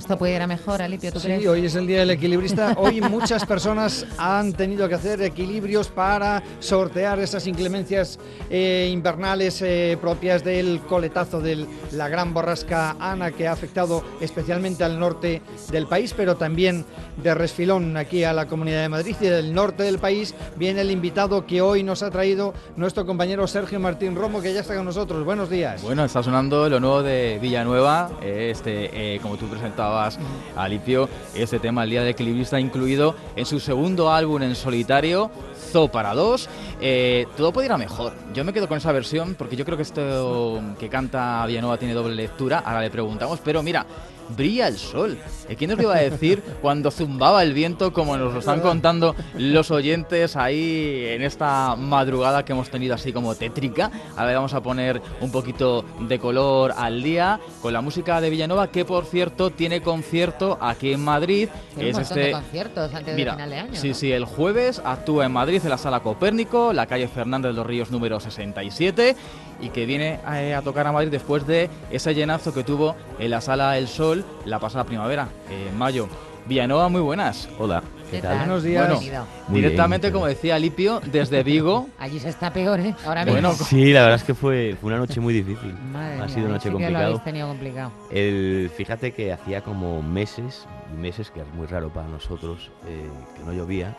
esto puede ir a mejor, Alipio, ¿tú crees? Sí, hoy es el Día del Equilibrista. Hoy muchas personas han tenido que hacer equilibrios para sortear esas inclemencias invernales propias del coletazo de la gran borrasca Ana, que ha afectado especialmente al norte del país, pero también de resfilón aquí a la Comunidad de Madrid, y del norte del país viene el invitado que hoy nos ha traído nuestro compañero Sergio Martín Romo, que ya está con nosotros. Buenos días. Bueno, está sonando lo nuevo de Villanueva, como tú presentabas, Alipio, este tema, el Día del Equilibrista, incluido en su segundo álbum en solitario, Zoo para dos. Todo puede ir a mejor. Yo me quedo con esa versión porque yo creo que esto que canta Villanueva tiene doble lectura. Ahora le preguntamos, pero mira, brilla el sol. ¿Quién nos lo iba a decir cuando zumbaba el viento, como nos lo están contando los oyentes ahí en esta madrugada que hemos tenido así como tétrica? A ver, vamos a poner un poquito de color al día con la música de Villanueva, que por cierto tiene concierto aquí en Madrid. Tiene un montón de conciertos antes de final de año. Sí, ¿no? sí, el jueves actúa en Madrid en la Sala Copérnico, la calle Fernández de los Ríos número 67, y que viene a tocar a Madrid después de ese llenazo que tuvo en la Sala El Sol la pasada primavera, en mayo. Villanueva, muy buenas. Hola, ¿qué tal? Buenos días. Bienvenido. Muy Directamente, bien, como decía Alipio, desde Vigo. Allí se está peor, ¿eh? Ahora mismo. Bueno, Sí, la verdad es que fue una noche muy difícil. Madre Ha mía, sido una noche sí que lo complicada. habéis tenido complicado. Fíjate que hacía como meses, que es muy raro para nosotros, que no llovía.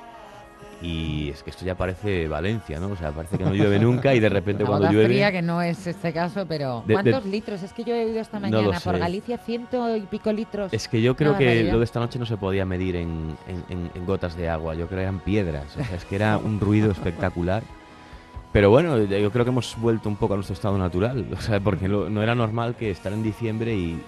Y es que esto ya parece Valencia, ¿no? O sea, parece que no llueve nunca y de repente Una cuando gota llueve... fría, que no es este caso, pero ¿cuántos litros? Es que yo he oído esta No lo mañana por sé. Galicia 100 y pico litros. Es que yo creo Una que barbaridad. lo de esta noche no se podía medir en gotas de agua, yo creo que eran piedras, o sea, es que era un ruido espectacular. Pero bueno, yo creo que hemos vuelto un poco a nuestro estado natural, o sea, porque no era normal que estar en diciembre y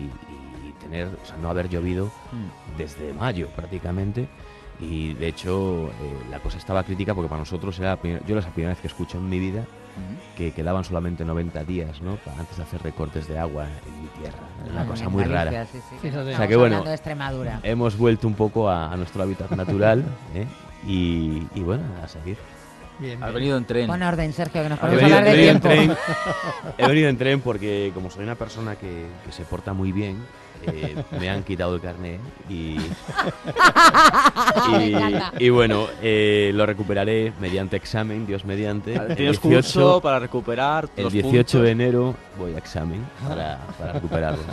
tener, o sea, no haber llovido desde mayo prácticamente. Y de hecho la cosa estaba crítica porque para nosotros era yo la primera vez que escucho en mi vida que quedaban solamente 90 días, ¿no? Antes de hacer recortes de agua en mi tierra. Era una cosa En muy Galicia, rara. sí, sí. Fíjate. Estamos O sea que bueno, hablando de Extremadura. hemos vuelto un poco a nuestro hábitat natural, ¿eh? Y bueno, a seguir. Bien, has bien. venido en tren. Pon orden, Sergio, que nos He podemos venido, hablar de tiempo. he venido en tren porque como soy una persona que se porta muy bien, me han quitado el carnet Me encanta. y bueno, lo recuperaré mediante examen, Dios mediante. Tienes curso para recuperar El los 18 puntos. de enero voy a examen para recuperarlos.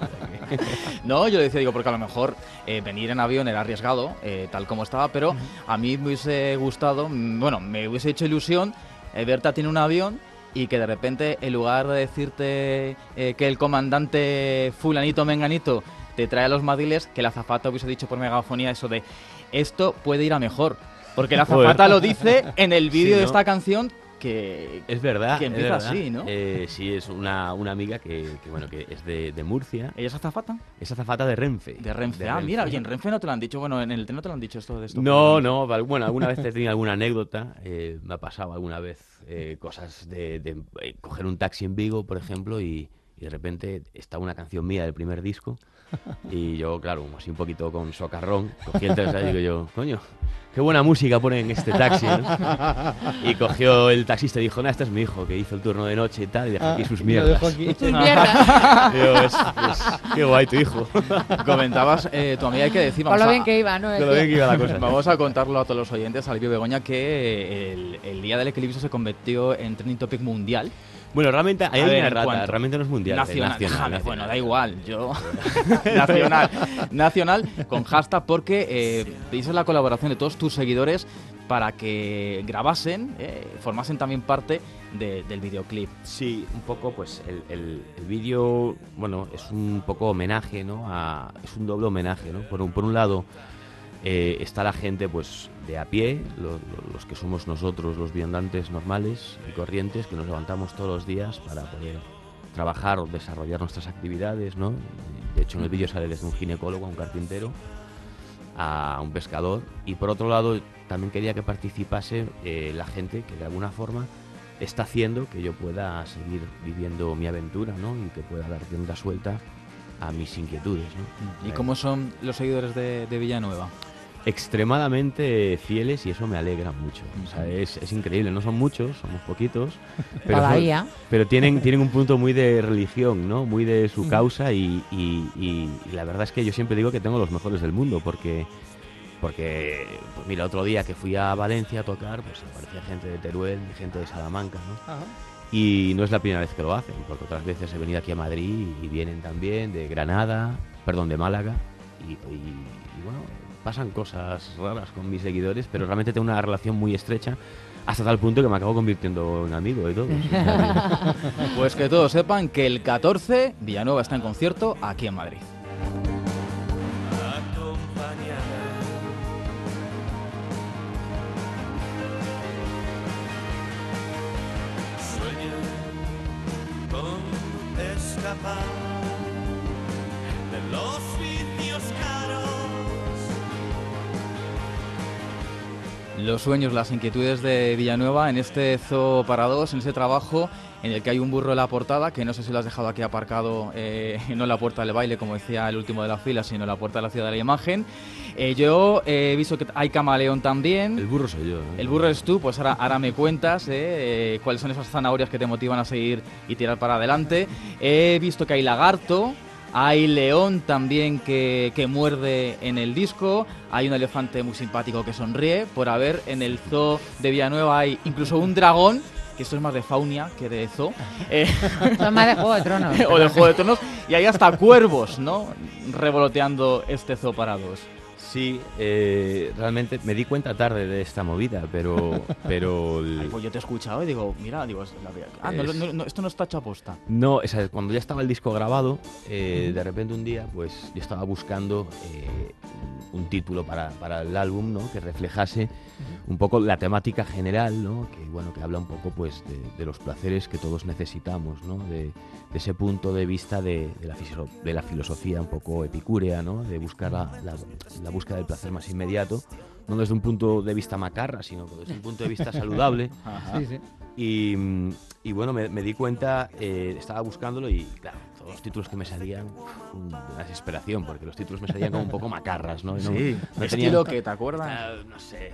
No, yo le decía, digo, porque a lo mejor venir en avión era arriesgado, tal como estaba, pero a mí me hubiese gustado, bueno, me hubiese hecho ilusión verte a ti en un avión y que de repente, en lugar de decirte que el comandante fulanito menganito te trae a los madiles, que la azafata hubiese dicho por megafonía eso de esto puede ir a mejor. Porque la azafata lo dice en el vídeo Sí, de ¿no? esta canción que... Es verdad. Que empieza es verdad. así, ¿no? Sí, es una amiga que es de Murcia. ¿Ella es azafata? Es azafata de Renfe. De Renfe. Ah, mira, y en Renfe no te lo han dicho. Bueno, en el tren no te lo han dicho esto de esto. No, bueno, alguna vez he tenido alguna anécdota, me ha pasado alguna vez cosas de coger un taxi en Vigo, por ejemplo, y de repente está una canción mía del primer disco, y yo, claro, como así un poquito con socarrón, cogí el taxi y digo yo, coño, qué buena música ponen en este taxi, ¿no? Y cogió el taxista y dijo, este es mi hijo, que hizo el turno de noche y tal, y dejó aquí sus Lo mierdas. dejo aquí. ¡Tus mierdas! Y yo, qué guay tu hijo. Comentabas, tu amiga, hay que decir... Con vamos lo a- bien que iba, ¿no? Con lo bien que iba la cosa. Vamos a contarlo a todos los oyentes, Alipio Begoña, que el Día del Equilibrio se convirtió en trending topic mundial. Bueno, realmente ahí A hay ver, una ¿en rata, cuánto? realmente no es mundial. es Nacional. nacional. Bueno, da igual, yo... nacional, con hashtag, porque pediste la colaboración de todos tus seguidores para que grabasen, formasen también parte del videoclip. Sí, un poco, pues el vídeo, bueno, es un poco homenaje, ¿no? Es un doble homenaje, ¿no? Por un lado está la gente, pues, de a pie, los que somos nosotros, los viandantes normales y corrientes, que nos levantamos todos los días para poder trabajar o desarrollar nuestras actividades, ¿no? De hecho, en el vídeo sale desde un ginecólogo a un carpintero a un pescador. Y por otro lado, también quería que participase la gente que de alguna forma está haciendo que yo pueda seguir viviendo mi aventura, ¿no? Y que pueda dar rienda suelta a mis inquietudes, ¿no? ¿Y cómo son los seguidores de Villanueva? extremadamente fieles y eso me alegra mucho. O sea, es increíble, no son muchos, somos poquitos, pero, Todavía. pero tienen un punto muy de religión, ¿no? Muy de su causa y la verdad es que yo siempre digo que tengo los mejores del mundo porque pues mira, otro día que fui a Valencia a tocar, pues aparecía gente de Teruel y gente de Salamanca, ¿no? Ajá. Y no es la primera vez que lo hacen, porque otras veces he venido aquí a Madrid y vienen también de de Málaga y bueno, pasan cosas raras con mis seguidores, pero realmente tengo una relación muy estrecha hasta tal punto que me acabo convirtiendo en amigo de todos. Pues que todos sepan que el 14 Villanueva está en concierto aquí en Madrid. De los vicios caros. Los sueños, las inquietudes de Villanueva en este Zoo para dos, en ese trabajo en el que hay un burro en la portada, que no sé si lo has dejado aquí aparcado, no en la puerta del baile, como decía el último de la fila, sino en la puerta de la ciudad de la imagen. Yo he visto que hay camaleón también. El burro soy yo, ¿eh? El burro eres tú, pues ahora me cuentas cuáles son esas zanahorias que te motivan a seguir y tirar para adelante. He visto que hay lagarto, hay león también que muerde en el disco, hay un elefante muy simpático que sonríe. Por haber en el zoo de Villanueva hay incluso un dragón, que esto es más de Faunia que de zoo. Son más de Juego de Tronos. O de Juego de Tronos. Y hay hasta cuervos, ¿no? Revoloteando este zoo para dos. Sí, realmente me di cuenta tarde de esta movida, pero Ay, pues yo te he escuchado y digo, mira, esto no está hecho a posta. No, o sea, cuando ya estaba el disco grabado, de repente un día, pues yo estaba buscando un título para el álbum, ¿no? Que reflejase un poco la temática general, ¿no? Que bueno, que habla un poco, pues, de los placeres que todos necesitamos, ¿no? De ese punto de vista de la filosofía un poco epicúrea, ¿no? De buscar la búsqueda del placer más inmediato, no desde un punto de vista macarra, sino desde un punto de vista saludable. Sí, sí. Y bueno, me di cuenta, estaba buscándolo y claro, todos los títulos que me salían, una desesperación, porque los títulos me salían como un poco macarras, ¿no? Sí, no estilo que te acuerdas. No sé.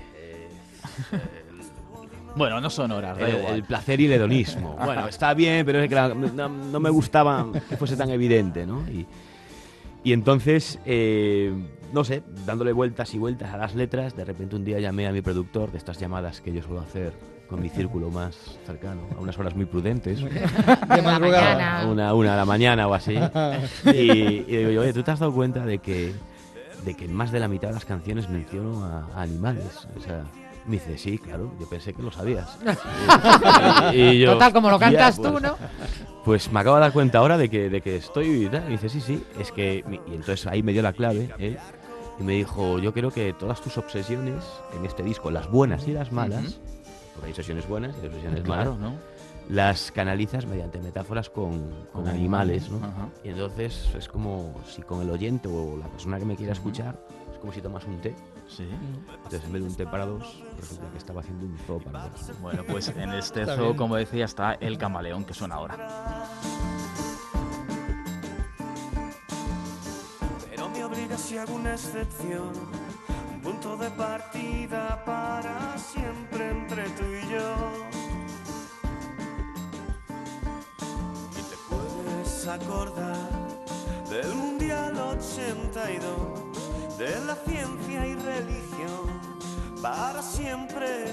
Bueno, no son horas, da igual. El placer y el hedonismo. Bueno, está bien, pero es que no me gustaba que fuese tan evidente, ¿no? Y entonces, no sé, dándole vueltas y vueltas a las letras, de repente un día llamé a mi productor, de estas llamadas que yo suelo hacer con mi círculo más cercano, a unas horas muy prudentes, De madrugada. a una de la mañana o así, y digo yo, oye, ¿tú te has dado cuenta de que en más de la mitad de las canciones menciono a animales? O sea, me dice, sí, claro, yo pensé que lo sabías. Y yo, Total, como lo cantas pues, tú, ¿no? Pues me acabo de dar cuenta ahora de que estoy... Y dice, sí, es que... Y entonces ahí me dio la clave, ¿eh? Y me dijo, yo creo que todas tus obsesiones en este disco, las buenas y las malas, porque hay sesiones buenas y hay sesiones malas, Claro, ¿no? las canalizas mediante metáforas con animales, ¿no? Ajá. Y entonces es como si con el oyente o la persona que me quiera escuchar, es como si tomas un té. Sí. Entonces en vez de un té para dos, resulta que estaba haciendo un zoo para dos. Bueno, pues en este Está zoo, bien. como decía, está el camaleón que suena ahora. Pero me obliga si hago una excepción, un punto de partida para siempre entre tú y yo. Y te puedes acordar del Mundial 82, de la ciencia y religión, para siempre.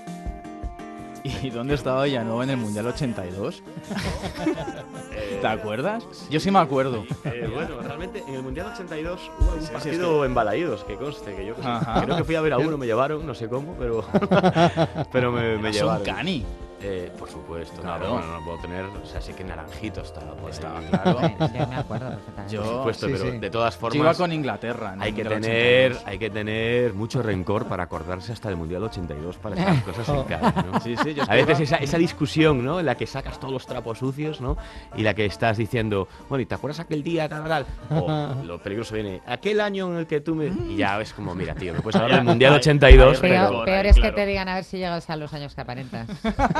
¿Y dónde estaba Villanueva en el Mundial 82? ¿Te acuerdas? Yo sí me acuerdo. Bueno, realmente en el Mundial 82 hubo un sí, partido en Balaídos, que conste, que yo Ajá. creo que fui a ver a uno, me llevaron, no sé cómo, pero, pero me Son llevaron. cani. Por supuesto, Claro. no puedo tener, o sea, sé que Naranjito estaba por ahí. Estaba claro. Yo me acuerdo perfectamente. Yo- Por supuesto, Sí, pero sí. de todas Yo iba formas con Inglaterra. en el hay que Mundial 82. tener mucho rencor para acordarse hasta el Mundial 82 para esas cosas en cara, ¿no? Sí, sí, yo es A que veces iba- esa discusión, ¿no? En la que sacas todos los trapos sucios, ¿no? Y la que estás diciendo, bueno, ¿y te acuerdas aquel día, tal? O lo peligroso viene, aquel año en el que tú me... Y ya es como, mira, tío, me puedes hablar del Mundial 82, Pero- pero... Peor es que claro. te digan a ver si llegas a los años que aparentas.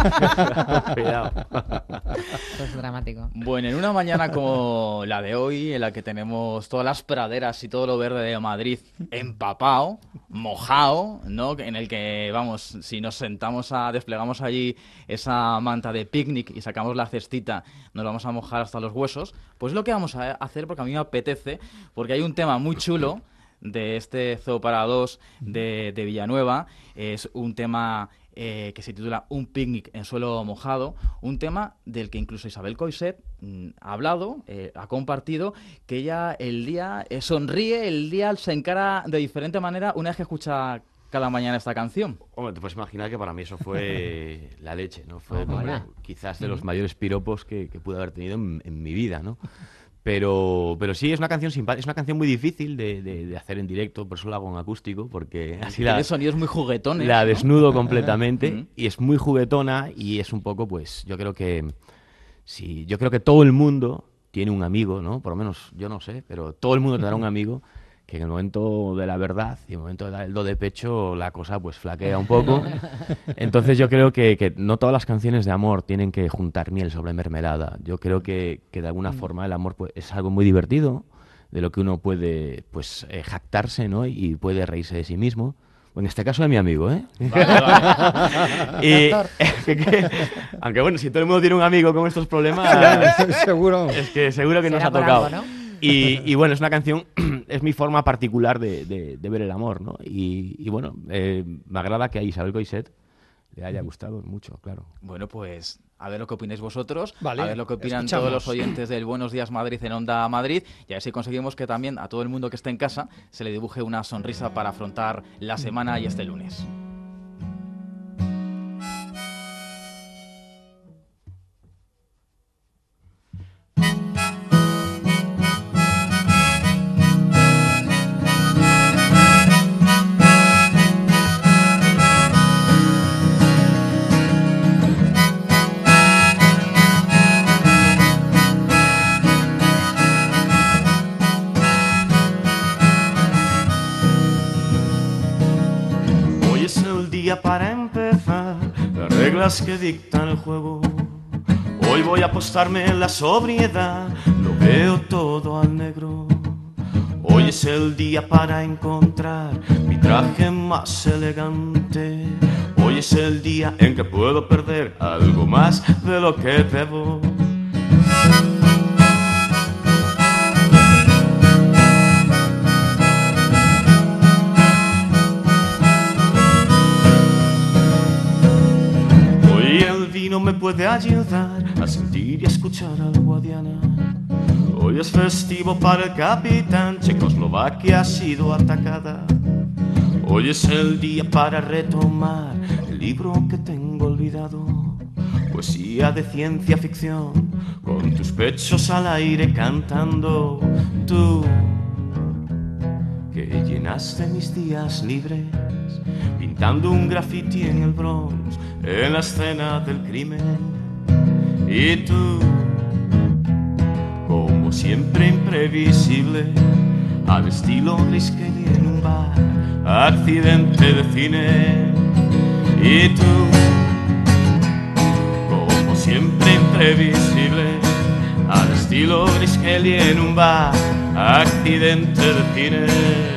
Cuidado. Esto es dramático. Bueno, en una mañana como la de hoy, en la que tenemos todas las praderas y todo lo verde de Madrid empapado, mojado, ¿no? En el que, vamos, si nos desplegamos allí esa manta de picnic y sacamos la cestita, nos vamos a mojar hasta los huesos, pues es lo que vamos a hacer, porque a mí me apetece, porque hay un tema muy chulo de este Zoo para dos de Villanueva. Es un tema que se titula Un picnic en suelo mojado, un tema del que incluso Isabel Coixet ha hablado, ha compartido, que ella el día sonríe, el día se encara de diferente manera una vez que escucha cada mañana esta canción. Hombre, te puedes imaginar que para mí eso fue la leche, ¿no? Fue quizás de los mayores piropos que pude haber tenido en mi vida, ¿no? Pero sí, es una canción simpática, es una canción muy difícil de hacer en directo, por eso la hago en acústico, porque así tiene sonidos muy juguetones, la ¿no? desnudo completamente y es muy juguetona y es un poco, pues, yo creo que todo el mundo tiene un amigo, ¿no? Por lo menos, yo no sé, pero todo el mundo tendrá un amigo que en el momento de la verdad y en el momento de dar el do de pecho la cosa pues flaquea un poco. Entonces yo creo que no todas las canciones de amor tienen que juntar miel sobre mermelada. Yo creo que de alguna forma el amor pues, es algo muy divertido, de lo que uno puede pues jactarse, ¿no? Y puede reírse de sí mismo. En este caso de mi amigo, ¿eh? Vale. Aunque bueno, si todo el mundo tiene un amigo con estos problemas, seguro. Es que seguro que nos ha tocado. Algo, ¿no? Y bueno, es una canción, es mi forma particular de ver el amor, ¿no? Y bueno, me agrada que a Isabel Coixet le haya gustado mucho, claro. Bueno, pues a ver lo que opináis vosotros, vale, a ver lo que opinan todos los oyentes del Buenos Días Madrid en Onda Madrid, y a ver si conseguimos que también a todo el mundo que esté en casa se le dibuje una sonrisa para afrontar la semana y este lunes. Para empezar, las reglas que dictan el juego. Hoy voy a apostarme en la sobriedad, lo veo todo al negro. Hoy es el día para encontrar mi traje más elegante. Hoy es el día en que puedo perder algo más de lo que debo. No me puede ayudar a sentir y a escuchar al Guadiana. Hoy es festivo para el capitán, Checoslovaquia ha sido atacada. Hoy es el día para retomar el libro que tengo olvidado. Poesía de ciencia ficción, con tus pechos al aire cantando. Tú, que llenaste mis días libres, pintando un graffiti en el Bronx, en la escena del crimen. Y tú, como siempre imprevisible, al estilo Grace Kelly en un bar, accidente de cine. Y tú, como siempre imprevisible, al estilo Grace Kelly en un bar, accidente de cine.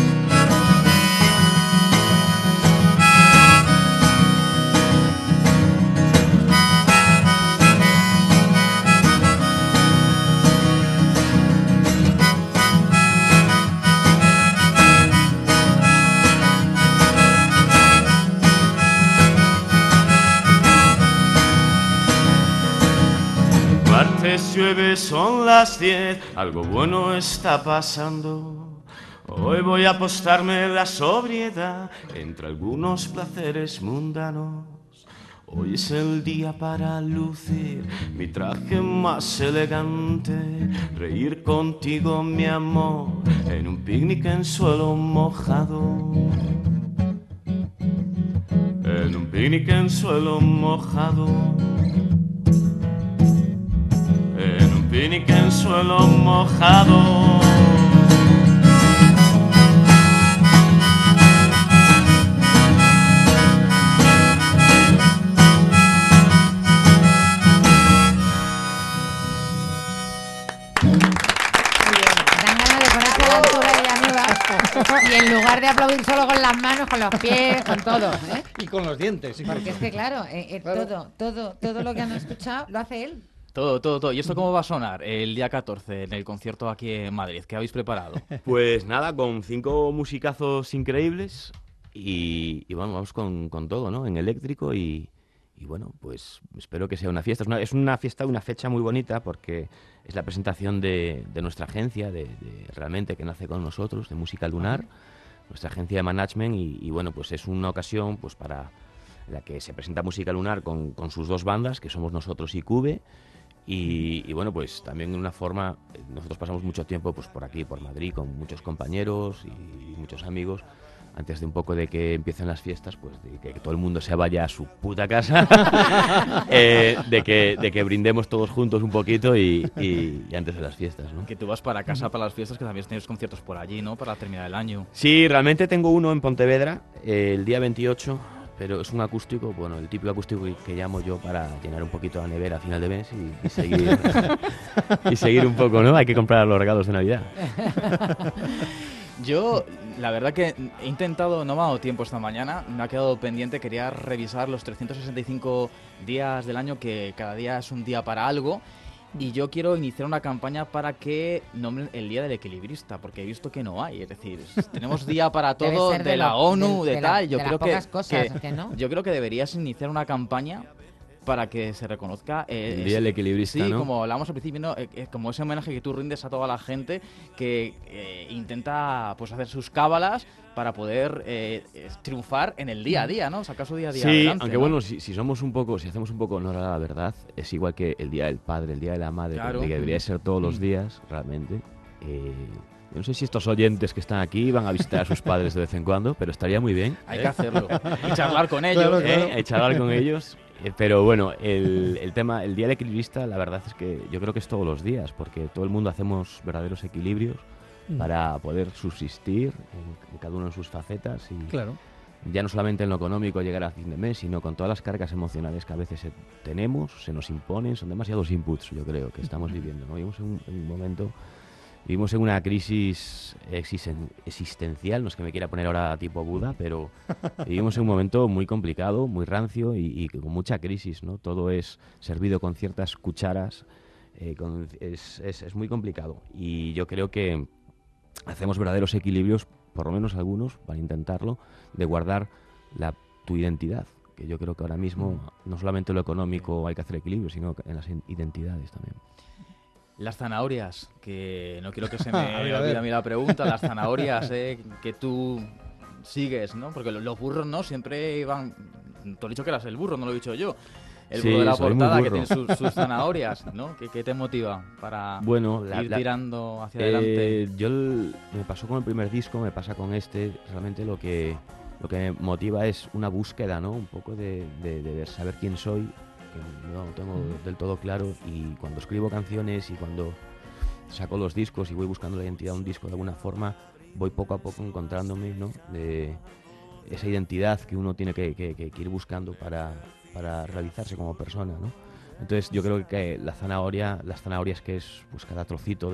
Llueve, son las 10, algo bueno está pasando. Hoy voy a apostarme en la sobriedad entre algunos placeres mundanos. Hoy es el día para lucir mi traje más elegante, reír contigo, mi amor, en un picnic en suelo mojado. En un picnic en suelo mojado. En un picnic en suelo mojado. puede aplaudir solo con las manos, con los pies, con todo, ¿eh? Y con los dientes. Porque es que, claro, Claro. todo lo que han escuchado lo hace él. Todo. ¿Y esto cómo va a sonar el día 14 en el concierto aquí en Madrid? ¿Qué habéis preparado? Pues nada, con 5 musicazos increíbles y bueno, vamos con todo, ¿no? En eléctrico y bueno, pues espero que sea una fiesta. Es una fiesta, una fecha muy bonita porque es la presentación de nuestra agencia, de realmente que nace con nosotros, de Música Lunar, nuestra agencia de management y bueno, pues es una ocasión pues para la que se presenta Música Lunar con sus 2 bandas, que somos nosotros y Cube. Y bueno, pues también de una forma, nosotros pasamos mucho tiempo pues por aquí, por Madrid, con muchos compañeros y muchos amigos, antes de un poco de que empiecen las fiestas, pues de que todo el mundo se vaya a su puta casa, de que brindemos todos juntos un poquito y antes de las fiestas, ¿no? Que tú vas para casa para las fiestas, que también tienes conciertos por allí, ¿no? Para terminar el año. Sí, realmente tengo uno en Pontevedra, el día 28, pero es un acústico, bueno, el típico acústico que llamo yo para llenar un poquito la nevera a final de mes y seguir, y seguir un poco, ¿no? Hay que comprar los regalos de Navidad. Yo, la verdad que he intentado, no me ha dado tiempo esta mañana, me ha quedado pendiente, quería revisar los 365 días del año, que cada día es un día para algo, y yo quiero iniciar una campaña para que nombren el Día del Equilibrista, porque he visto que no hay, es decir, tenemos día para Debe todo ser de la ONU, de tal, yo de creo las pocas cosas que no. yo creo que deberías iniciar una campaña para que se reconozca El Día del Equilibrista, sí, ¿no? como hablábamos al principio, ¿no? Como ese homenaje que tú rindes a toda la gente que intenta pues hacer sus cábalas para poder triunfar en el día a día, ¿no? Sacar su día a día Sí, adelante, aunque ¿no? bueno, si hacemos un poco honor a la verdad, es igual que el Día del Padre, el Día de la Madre, Claro. que debería ser todos los días, realmente. Yo no sé si estos oyentes que están aquí van a visitar a sus padres de vez en cuando, pero estaría muy bien. Hay que hacerlo. Y charlar con ellos. Claro. Charlar con ellos. Pero bueno, el tema, el Día del Equilibrista, la verdad es que yo creo que es todos los días, porque todo el mundo hacemos verdaderos equilibrios para poder subsistir en cada uno en sus facetas y Claro. ya no solamente en lo económico llegar a fin de mes, sino con todas las cargas emocionales que a veces tenemos, se nos imponen, son demasiados inputs, yo creo, que estamos viviendo, ¿no? Vivimos en un momento, vivimos en una crisis existencial, no es que me quiera poner ahora tipo Buda, pero vivimos en un momento muy complicado, muy rancio y con mucha crisis, ¿no? Todo es servido con ciertas cucharas, es muy complicado y yo creo que hacemos verdaderos equilibrios, por lo menos algunos, para intentarlo, de guardar tu identidad, que yo creo que ahora mismo no solamente en lo económico hay que hacer equilibrio, sino en las identidades también. Las zanahorias, que no quiero que se me A ver. olvide a mí la pregunta, las zanahorias que tú sigues, ¿no? Porque los burros, ¿no? Siempre van... Tú has dicho que eras el burro, no lo he dicho yo. El Sí, burro de la soy muy portada que burro. tiene sus zanahorias, ¿no? ¿Qué te motiva para Bueno, ir tirando hacia adelante? Me pasó con el primer disco, me pasa con este, realmente lo que me motiva es una búsqueda, ¿no? Un poco de saber quién soy, que no lo tengo del todo claro, y cuando escribo canciones y cuando saco los discos y voy buscando la identidad de un disco de alguna forma, voy poco a poco encontrándome, ¿no? De esa identidad que uno tiene que ir buscando para realizarse como persona, ¿no? Entonces yo creo que las zanahorias que es pues cada trocito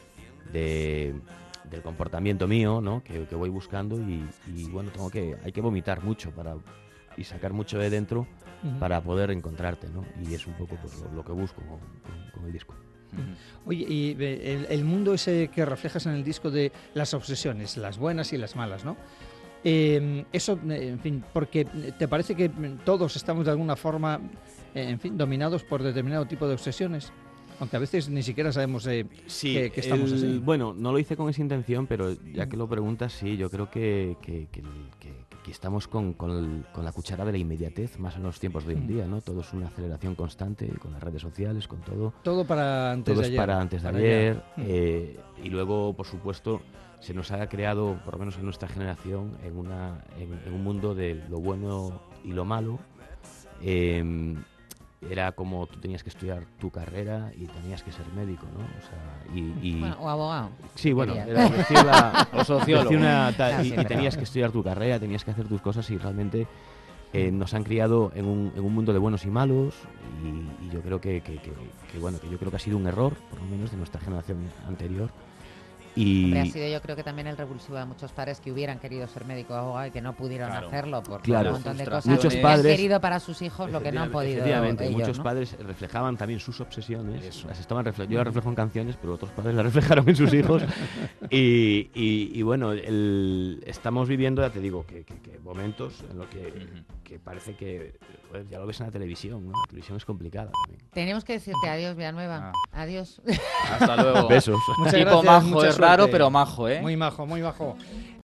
del comportamiento mío, ¿no? Que voy buscando y bueno, hay que vomitar mucho y sacar mucho de dentro para poder encontrarte, ¿no? Y es un poco pues, lo que busco con el disco. Oye, y el mundo ese que reflejas en el disco de las obsesiones, las buenas y las malas, ¿no? Eso, en fin, porque te parece que todos estamos de alguna forma, en fin, dominados por determinado tipo de obsesiones, aunque a veces ni siquiera sabemos que estamos así. Bueno, no lo hice con esa intención, pero ya que lo preguntas, sí, yo creo que estamos con la cuchara de la inmediatez, más en los tiempos de hoy en día, ¿no? Todo es una aceleración constante, con las redes sociales, con todo. Todo para antes Todo de es ayer. para antes de ayer. Y luego, por supuesto, se nos ha creado, por lo menos en nuestra generación, en un mundo de lo bueno y lo malo. Era como tú tenías que estudiar tu carrera y tenías que ser médico, ¿no? O sea, Bueno, o abogado. Sí, bueno, diría. era decirla, O sociólogo. Sí, y verdad. tenías que estudiar tu carrera, tenías que hacer tus cosas y realmente nos han criado en un mundo de buenos y malos y yo creo que yo creo que ha sido un error, por lo menos de nuestra generación anterior. Hombre, ha sido yo creo que también el revulsivo de muchos padres que hubieran querido ser médico o abogado y que no pudieron hacerlo por un montón de cosas. Muchos que padres han querido para sus hijos lo que no han podido efectivamente, ellos, muchos ¿no? padres reflejaban también sus obsesiones. Yo las reflejo en canciones, pero otros padres las reflejaron en sus hijos. y bueno, estamos viviendo, ya te digo, que momentos en los que parece que joder, ya lo ves en la televisión, ¿no? La televisión es complicada también. Tenemos que decirte adiós, Villanueva. Adiós. Hasta luego. Besos. Muchas Tipo gracias, majo, mucha es raro, suerte. pero majo, ¿eh? Muy majo, muy majo.